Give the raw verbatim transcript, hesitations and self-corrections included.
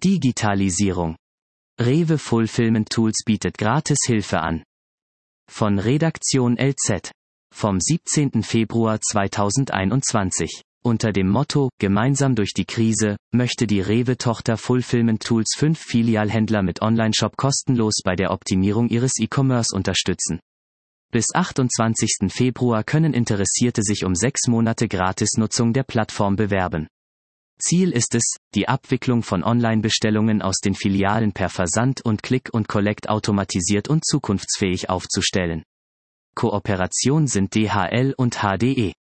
Digitalisierung. Rewe Fulfillment Tools bietet gratis Hilfe an. Von Redaktion L Z. Vom siebzehnten Februar zweitausendeinundzwanzig. Unter dem Motto »Gemeinsam durch die Krise« möchte die Rewe-Tochter Fulfillment Tools fünf Filialhändler mit Onlineshop kostenlos bei der Optimierung ihres E-Commerce unterstützen. Bis achtundzwanzigsten Februar können Interessierte sich um sechs Monate Gratisnutzung der Plattform bewerben. Ziel ist es, die Abwicklung von Online-Bestellungen aus den Filialen per Versand und Click und Collect automatisiert und zukunftsfähig aufzustellen. Kooperation sind D H L und H D E.